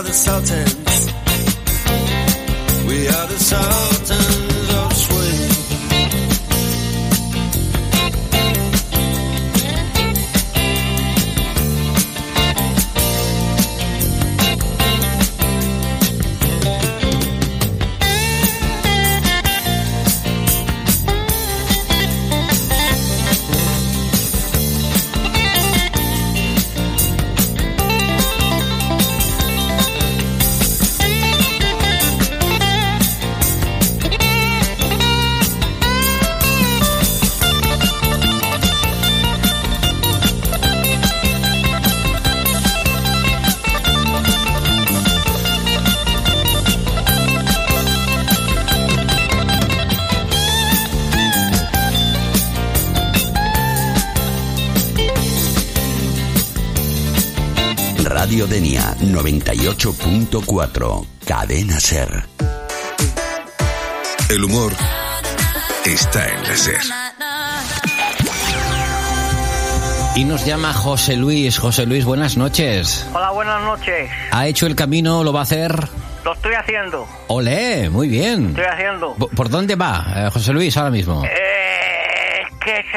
are the Sultans. We are the Sultans of Swing. Radio Denia 98.4, Cadena Ser. El humor está en la Ser. Y nos llama José Luis. José Luis, buenas noches. Hola, buenas noches. ¿Ha hecho el camino? ¿Lo va a hacer? Lo estoy haciendo. ¡Olé! Muy bien. Estoy haciendo. ¿Por dónde va, José Luis, ahora mismo? ¿Qué es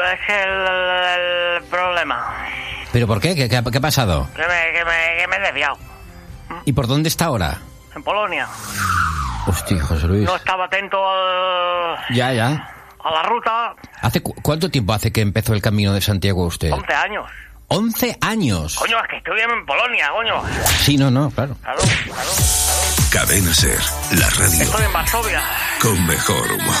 el problema? ¿Pero por qué? ¿Qué ha pasado? Que me he desviado. ¿Y por dónde está ahora? En Polonia. Hostia, José Luis. No estaba atento Ya. a la ruta. ¿Cuánto tiempo hace que empezó el camino de Santiago usted? 11 años. 11 años. Coño, es que estoy en Polonia, coño. Sí, no, claro. Claro. Cadena Ser, la radio Estoy en Varsovia. con mejor humor.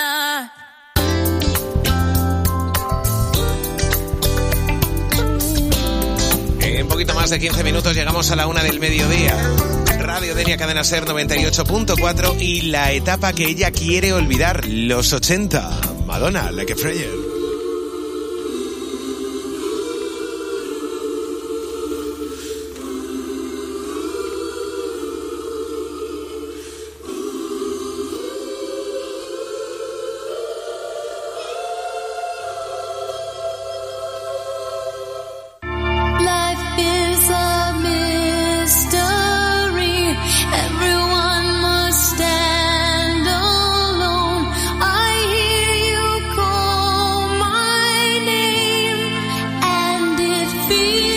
En poquito más de 15 minutos llegamos a la 1 del mediodía. Radio Denia, Cadena Ser 98.4 y la etapa que ella quiere olvidar, los 80. Madonna, Like a Prayer. Feel